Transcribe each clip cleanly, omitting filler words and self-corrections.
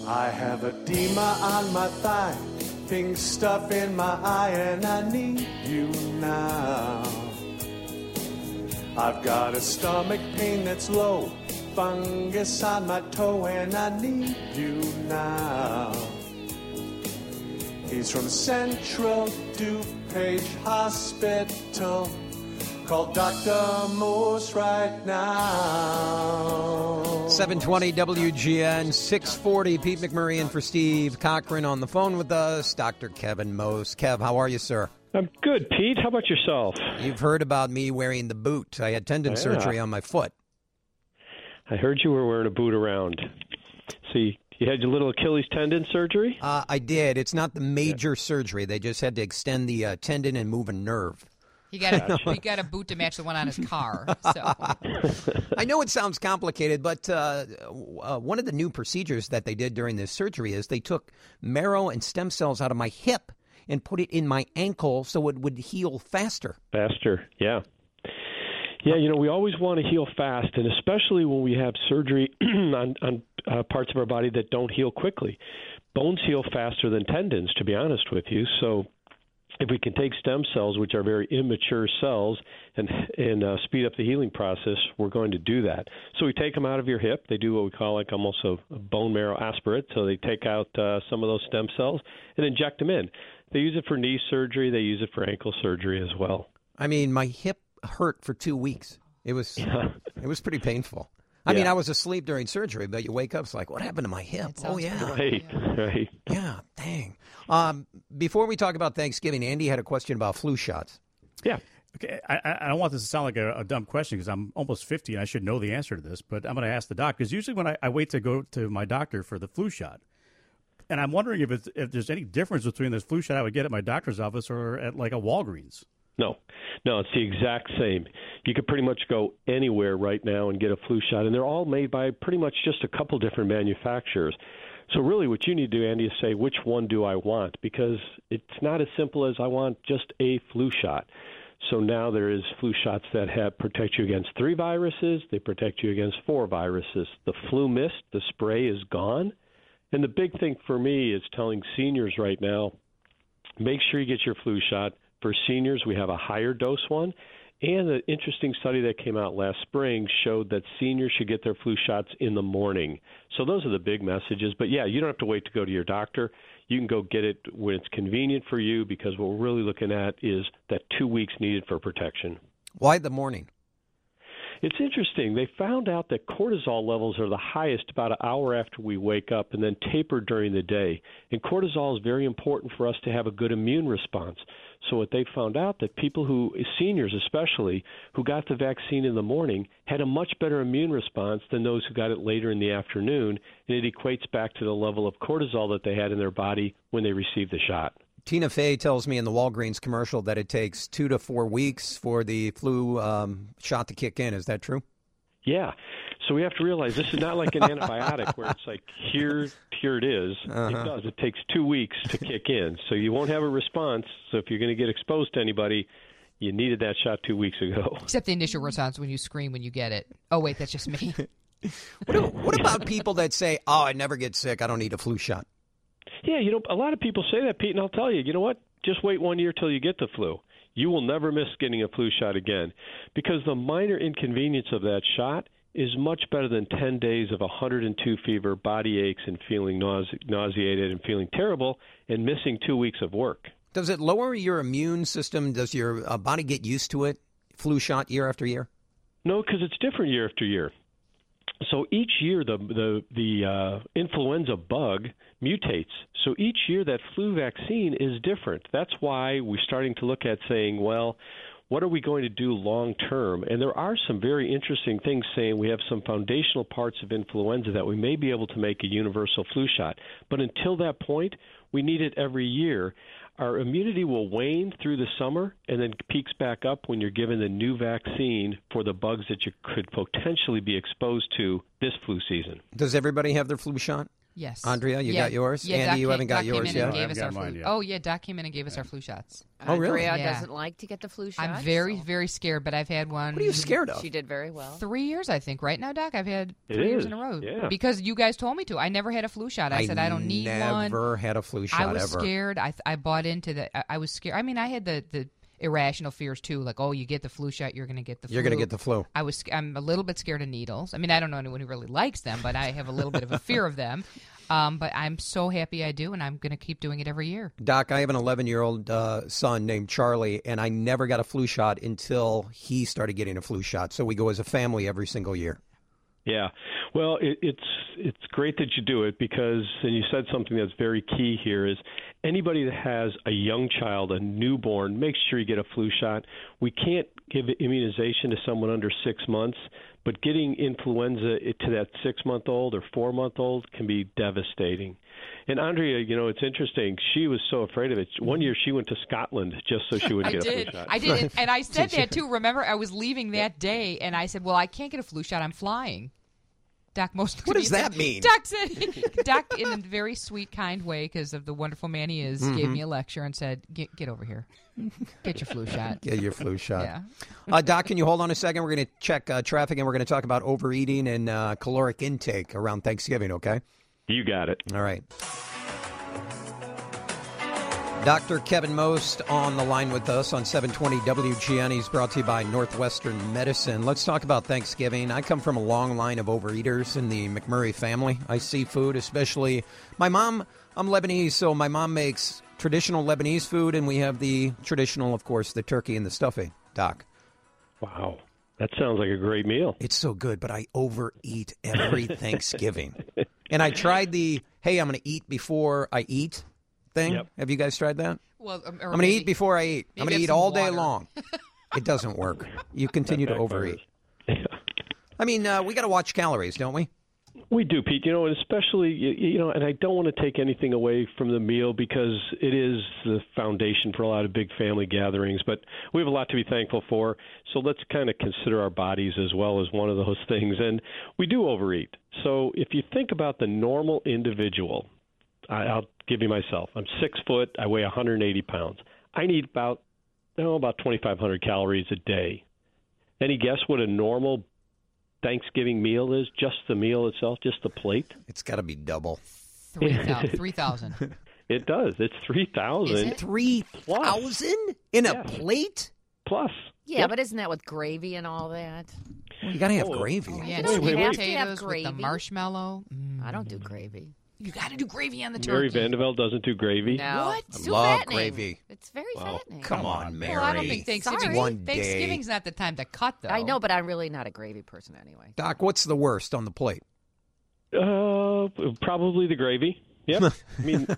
I have edema on my thigh, pink stuff in my eye, and I need you now. I've got a stomach pain that's low, fungus on my toe, and I need you now. He's from Central DuPage Hospital. Call Dr. Morse right now. 720 WGN, 640. Pete McMurray in for Steve Cochran on the phone with us. Dr. Kevin Mose. Kev, how are you, sir? I'm good, Pete. How about yourself? You've heard about me wearing the boot. I had tendon surgery on my foot. I heard you were wearing a boot around. See, you had your little Achilles tendon surgery? I did. It's not the major surgery. They just had to extend the tendon and move a nerve. He got a boot to match the one on his car. So I know it sounds complicated, but one of the new procedures that they did during this surgery is they took marrow and stem cells out of my hip and put it in my ankle so it would heal faster. Faster, yeah. Yeah, we always want to heal fast, and especially when we have surgery on parts of our body that don't heal quickly. Bones heal faster than tendons, to be honest with you, so if we can take stem cells, which are very immature cells, and speed up the healing process, we're going to do that. So we take them out of your hip. They do what we call like almost a bone marrow aspirate. So they take out some of those stem cells and inject them in. They use it for knee surgery. They use it for ankle surgery as well. I mean, my hip hurt for 2 weeks. It was pretty painful. I mean, I was asleep during surgery, but you wake up, it's like, what happened to my hip? Oh, yeah. Right. Yeah, dang. Before we talk about Thanksgiving, Andy had a question about flu shots. Yeah. Okay, I don't want this to sound like a dumb question because I'm almost 50 and I should know the answer to this, but I'm going to ask the doc because usually when I wait to go to my doctor for the flu shot, and I'm wondering if there's any difference between this flu shot I would get at my doctor's office or at like a Walgreens. No, it's the exact same. You could pretty much go anywhere right now and get a flu shot, and they're all made by pretty much just a couple different manufacturers. So really what you need to do, Andy, is say, which one do I want? Because it's not as simple as I want just a flu shot. So now there is flu shots that protect you against 3 viruses. They protect you against 4 viruses. The flu mist, the spray, is gone. And the big thing for me is telling seniors right now, make sure you get your flu shot. For seniors, we have a higher dose one. And an interesting study that came out last spring showed that seniors should get their flu shots in the morning. So those are the big messages. But, yeah, you don't have to wait to go to your doctor. You can go get it when it's convenient for you because what we're really looking at is that 2 weeks needed for protection. Why the morning? It's interesting. They found out that cortisol levels are the highest about an hour after we wake up and then taper during the day. And cortisol is very important for us to have a good immune response. So what they found out that people seniors especially, who got the vaccine in the morning had a much better immune response than those who got it later in the afternoon. And it equates back to the level of cortisol that they had in their body when they received the shot. Tina Fey tells me in the Walgreens commercial that it takes 2 to 4 weeks for the flu shot to kick in. Is that true? Yeah. So we have to realize this is not like an antibiotic where it's like, here it is. It does. It takes 2 weeks to kick in. So you won't have a response. So if you're going to get exposed to anybody, you needed that shot 2 weeks ago. Except the initial response when you scream when you get it. Oh, wait, that's just me. What about people that say, oh, I never get sick, I don't need a flu shot? Yeah, a lot of people say that, Pete, and I'll tell you, you know what? Just wait 1 year till you get the flu. You will never miss getting a flu shot again because the minor inconvenience of that shot is much better than 10 days of 102 fever, body aches, and feeling nauseated and feeling terrible and missing 2 weeks of work. Does it lower your immune system? Does your body get used to it, flu shot year after year? No, because it's different year after year. So each year the influenza bug mutates. So each year that flu vaccine is different. That's why we're starting to look at saying, well, what are we going to do long term? And there are some very interesting things saying we have some foundational parts of influenza that we may be able to make a universal flu shot. But until that point, we need it every year. Our immunity will wane through the summer and then peaks back up when you're given the new vaccine for the bugs that you could potentially be exposed to this flu season. Does everybody have their flu shot? Yes. Andrea, you got yours? Yeah, Andy, you haven't got Doc came yours in yet? and gave I us haven't our got mine flu. yet. Oh, yeah, Doc came in and gave us our flu shots. Oh, really? Andrea Yeah. doesn't like to get the flu shot. I'm very, so very scared, but I've had one. What are you scared of? She did very well. 3 years, I think. Right now, Doc, I've had It 3 years is, in a row. yeah. Because you guys told me to. I never had a flu shot. I said I don't need one. Never had a flu shot I was ever. scared. I bought into the. I was scared. I mean, I had the irrational fears too. Like, oh, you get the flu shot, you're going to get the flu. You're going to get the flu. I'm a little bit scared of needles. I mean, I don't know anyone who really likes them, but I have a little bit of a fear of them. But I'm so happy I do, and I'm going to keep doing it every year. Doc, I have an 11-year-old son named Charlie, and I never got a flu shot until he started getting a flu shot. So we go as a family every single year. Yeah, well, it's great that you do it because, and you said something that's very key here, is anybody that has a young child, a newborn, make sure you get a flu shot. We can't give immunization to someone under 6 months, but getting influenza to that 6-month-old or 4-month-old can be devastating. And Andrea, it's interesting. She was so afraid of it. One year she went to Scotland just so she would get a flu shot. I did. And I said that, too. Remember, I was leaving that day, and I said, well, I can't get a flu shot. I'm flying. Doc What does that mean? Doc said, Doc, in a very sweet, kind way, because of the wonderful man he is, gave me a lecture and said, get over here. Get your flu shot. Get your flu shot. Yeah. Doc, can you hold on a second? We're going to check traffic, and we're going to talk about overeating and caloric intake around Thanksgiving, okay? You got it. All right. Dr. Kevin Most on the line with us on 720 WGN. He's brought to you by Northwestern Medicine. Let's talk about Thanksgiving. I come from a long line of overeaters in the McMurray family. I see food, especially my mom. I'm Lebanese, so my mom makes traditional Lebanese food, and we have the traditional, of course, the turkey and the stuffing. Doc. Wow. That sounds like a great meal. It's so good, but I overeat every Thanksgiving. And I tried the, hey, I'm going to eat before I eat thing. Yep. Have you guys tried that? Well, I'm going to eat before I eat. I'm going to eat all day water. long. It doesn't work. You continue to overeat. I mean, we got to watch calories, don't we? We do, Pete. And especially, and I don't want to take anything away from the meal because it is the foundation for a lot of big family gatherings. But we have a lot to be thankful for. So let's kind of consider our bodies as well as one of those things. And we do overeat. So if you think about the normal individual, I'll give you myself. I'm 6 foot. I weigh 180 pounds. I need about 2,500 calories a day. Any guess what a normal Thanksgiving meal is? Just the meal itself, just the plate? It's got to be double. 3,000. It does. It's 3,000 3,000 in a plate? plus. Yeah, Yep. but isn't that with gravy and all that? Well, you got to have gravy. Oh, yeah, and Wait, sweet wait, wait. potatoes You have with the gravy. marshmallow. I don't do gravy. You got to do gravy on the Mary turkey. Vandervelde doesn't do gravy. No. What? It's I too love fattening. gravy. It's very Wow. fattening. Come on, Mary. Well, I don't think Thanksgiving. Sorry. One day. Thanksgiving's not the time to cut, though. I know, but I'm really not a gravy person anyway. Doc, what's the worst on the plate? Probably the gravy. Yep. I mean,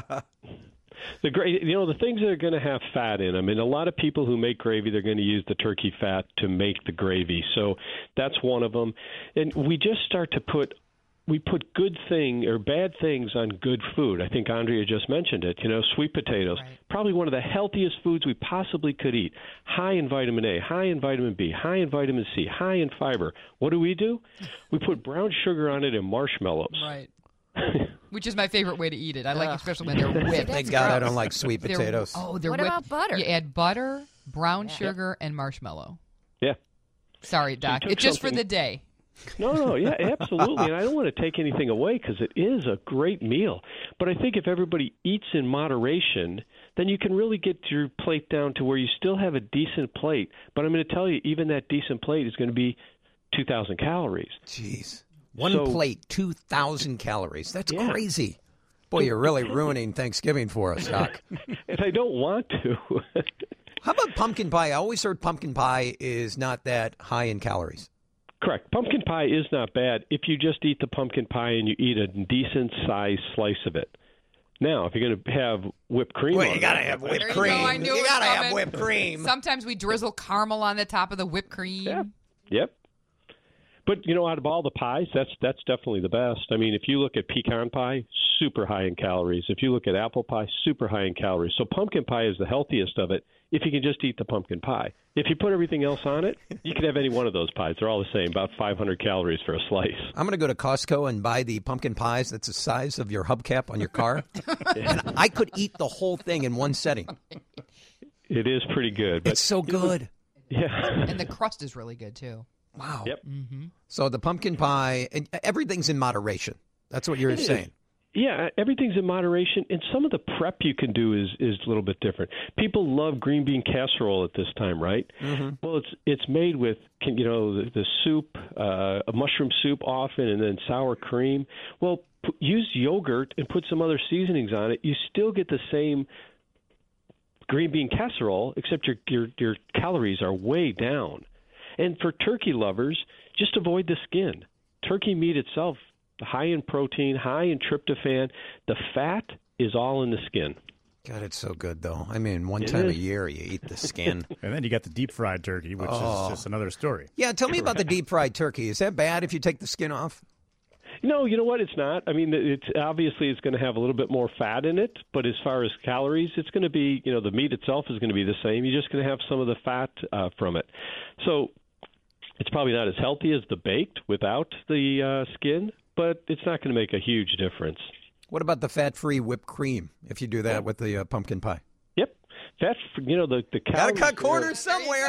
the things that are going to have fat in them, and a lot of people who make gravy, they're going to use the turkey fat to make the gravy. So that's one of them. And we just start to put good thing or bad things on good food. I think Andrea just mentioned it. Sweet potatoes, Right. probably one of the healthiest foods we possibly could eat. High in vitamin A, high in vitamin B, high in vitamin C, high in fiber. What do? We put brown sugar on it and marshmallows. Right. Which is my favorite way to eat it. I like it especially when they're whipped. Thank God I don't like sweet potatoes. They're What whipped. about butter? You add butter, brown sugar, and marshmallow. Yeah. Sorry, Doc. took It's just for something- the day. No, yeah, absolutely. And I don't want to take anything away because it is a great meal. But I think if everybody eats in moderation, then you can really get your plate down to where you still have a decent plate. But I'm going to tell you, even that decent plate is going to be 2,000 calories. Jeez. One So- plate, 2,000 calories. That's Yeah. crazy. Boy, you're really ruining Thanksgiving for us, Doc. And I don't want to. How about pumpkin pie? I always heard pumpkin pie is not that high in calories. Correct. Pumpkin pie is not bad if you just eat the pumpkin pie and you eat a decent-sized slice of it. Now, if you're going to have whipped cream Well, on you got to it, have whipped There you cream. go. I knew it You was got to have coming. whipped cream. Sometimes we drizzle caramel on the top of the whipped cream. Yeah. Yep. But, out of all the pies, that's definitely the best. I mean, if you look at pecan pie, super high in calories. If you look at apple pie, super high in calories. So pumpkin pie is the healthiest of it if you can just eat the pumpkin pie. If you put everything else on it, you can have any one of those pies. They're all the same, about 500 calories for a slice. I'm going to go to Costco and buy the pumpkin pies that's the size of your hubcap on your car. And I could eat the whole thing in one setting. It is pretty good. But, It's so good. Yeah. And the crust is really good, too. Wow. Yep. So the pumpkin pie, and everything's in moderation. That's what you're saying. Yeah, everything's in moderation, and some of the prep you can do is a little bit different. People love green bean casserole at this time, right? Mm-hmm. Well, it's made with the soup, a mushroom soup often, and then sour cream. Well, use yogurt and put some other seasonings on it. You still get the same green bean casserole, except your calories are way down. And for turkey lovers, just avoid the skin. Turkey meat itself, high in protein, high in tryptophan. The fat is all in the skin. God, it's so good, though. I mean, one time a year you eat the skin. And then you got the deep-fried turkey, which is just another story. Yeah, tell me about the deep-fried turkey. Is that bad if you take the skin off? No, you know what? It's not. I mean, it's going to have a little bit more fat in it, but as far as calories, it's going to be, the meat itself is going to be the same. You're just going to have some of the fat from it. So it's probably not as healthy as the baked without the skin, but it's not going to make a huge difference. What about the fat-free whipped cream if you do that with the pumpkin pie? Yep. Fat, the Got to calories. cut corners somewhere.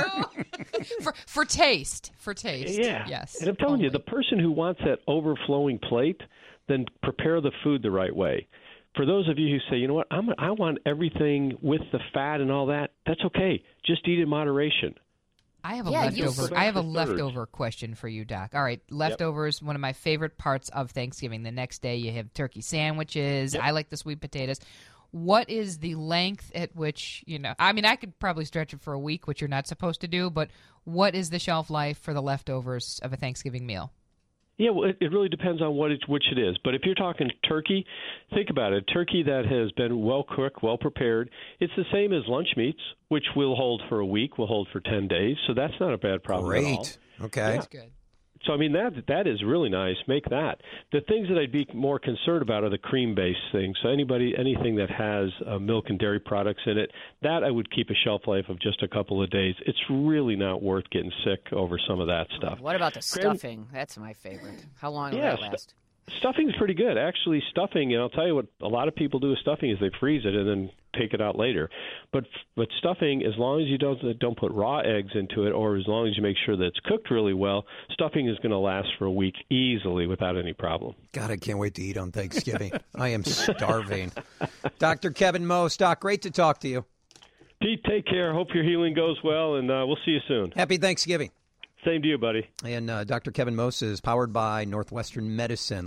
For taste. For taste. Yeah. Yes. And I'm telling you, the person who wants that overflowing plate, then prepare the food the right way. For those of you who say, you know what, I want everything with the fat and all that, that's okay. Just eat in moderation. I have a Yeah, leftover question for you, Doc. All right, leftovers, one of my favorite parts of Thanksgiving. The next day you have turkey sandwiches. I like the sweet potatoes. What is the length at which, I could probably stretch it for a week, which you're not supposed to do, but what is the shelf life for the leftovers of a Thanksgiving meal? Yeah, well, it really depends on which it is. But if you're talking turkey, think about it. Turkey that has been well cooked, well prepared, it's the same as lunch meats, which will hold for a week, will hold for 10 days. So that's not a bad problem at all. Great. Okay. That's good. So, I mean, that is really nice. Make that. The things that I'd be more concerned about are the cream-based things. So anything that has milk and dairy products in it, that I would keep a shelf life of just a couple of days. It's really not worth getting sick over some of that stuff. What about the stuffing? That's my favorite. How long will that last? Stuffing's pretty good. Actually, stuffing, and I'll tell you what a lot of people do with stuffing is they freeze it and then take it out later. But stuffing, as long as you don't put raw eggs into it, or as long as you make sure that it's cooked really well, stuffing is going to last for a week easily without any problem. God, I can't wait to eat on Thanksgiving. I am starving. Dr. Kevin Most, Doc, great to talk to you. Pete, take care. Hope your healing goes well, and we'll see you soon. Happy Thanksgiving. Same to you, buddy. And Dr. Kevin Most is powered by Northwestern Medicine.